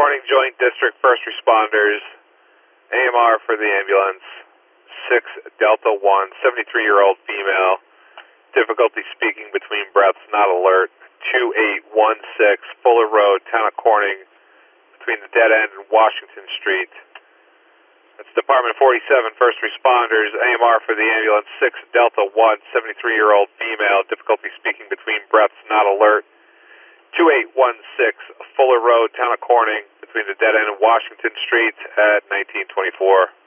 Corning Joint District First Responders, AMR for the ambulance, 6 Delta 1, 73-year-old female, difficulty speaking between breaths, not alert, 2816 Fuller Road, Town of Corning, between the dead end and Washington Street. That's Department 47 First Responders, AMR for the ambulance, 6 Delta 1, 73-year-old female, difficulty speaking between breaths, not alert, 2816 Fuller Road, Town of Corning, between the dead end and Washington Street at 1924.